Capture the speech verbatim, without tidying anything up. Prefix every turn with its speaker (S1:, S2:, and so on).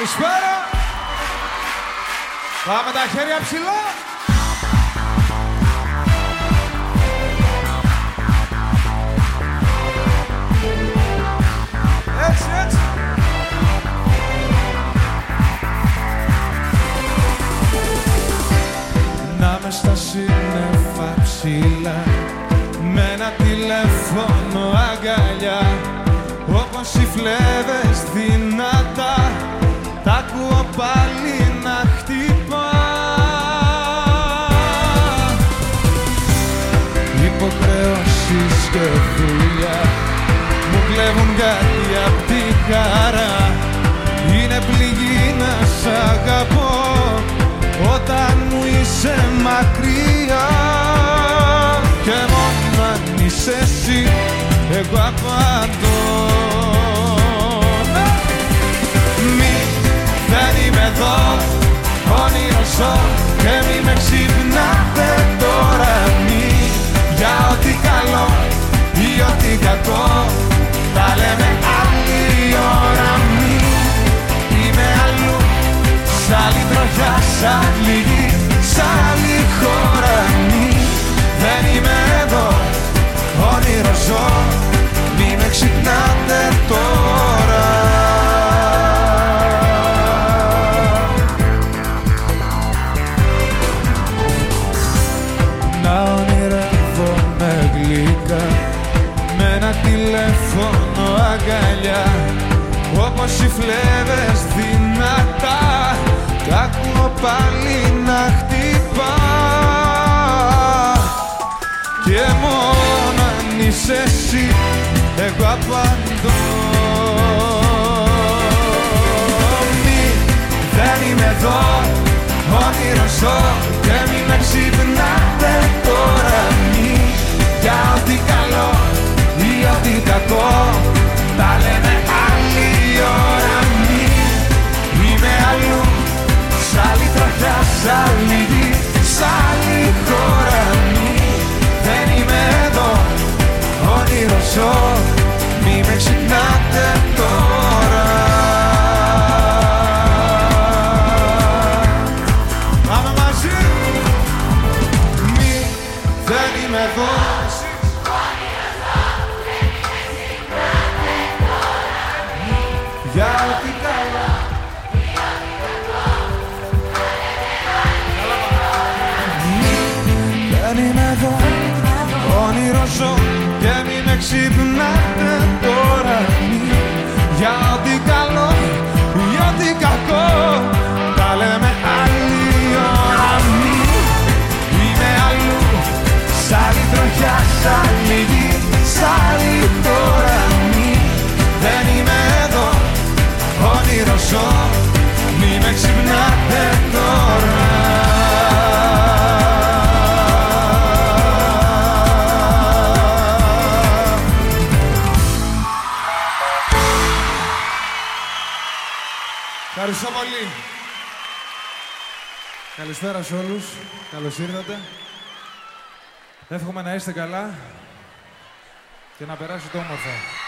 S1: Καλησπέρα. Πάμε τα χέρια ψηλά. Έτσι, έτσι. Να μες στα σύννεφα ψηλά, με ένα τηλέφωνο αγκαλιά, όπως οι φλέβες δυνατά, τ' ακούω πάλι να χτυπά. Υποχρεώσεις και δουλειά μου κλέβουν κάτι απ' τη χαρά. Είναι πληγή να σ' αγαπώ όταν μου είσαι μακριά. Και μόνο αν είσαι εσύ, εγώ απαντώ. Μη, δεν είμαι εδώ, όνειρο ζω και μη με ξυπνάτε τώρα. Μη, για ό,τι καλό ή ό,τι κακό, τα λέμε άλλη ώρα. Μη, είμαι αλλού, σ' άλλη τροχιά, σ' άλλη γη, σ' άλλη χώρα. Μη, δεν είμαι εδώ, όνειρο ζω, μη με ξυπνάτε τώρα. Να ονειρεύομαι γλυκά, με ένα τηλέφωνο αγκαλιά, όπως οι φλέβες δυνατά, τ' ακούω πάλι να χτυπά. Και μόνο αν είσαι εσύ, εγώ απαντώ. Μη, δεν είμαι εδώ, όνειρο ζω και μη με ξυπνάτε τώρα. Μη, για ό,τι καλό ή ό,τι κακό, τα λέμε άλλη ώρα. Μη, είμαι αλλού, σ' άλλη τροχιά, σ' άλλη γη, σ' άλλη χώρα. Μη, δεν είμαι εδώ, όνειρο ζω, μη με ξυπνάτε τώρα. Πάμε μαζί. Μη, δεν είμαι εδώ, για ό,τι καλά. Δεν είμαι εδώ, όνειρο ζω και μη με ξυπνάτε τώρα. Μη, για ό,τι καλό ή ό,τι κακό, τα λέμε άλλη ώρα. Μη, είμαι αλλού, σ' άλλη τροχιά, σ' άλλη γη, σ' άλλη χώρα. Μη, δεν είμαι εδώ, όνειρο ζω, μη με ξυπνάτε τώρα. Ευχαριστώ πολύ. Καλησπέρα σε όλους. Καλώς ήρθατε. Εύχομαι να είστε καλά και να περάσετε όμορφα.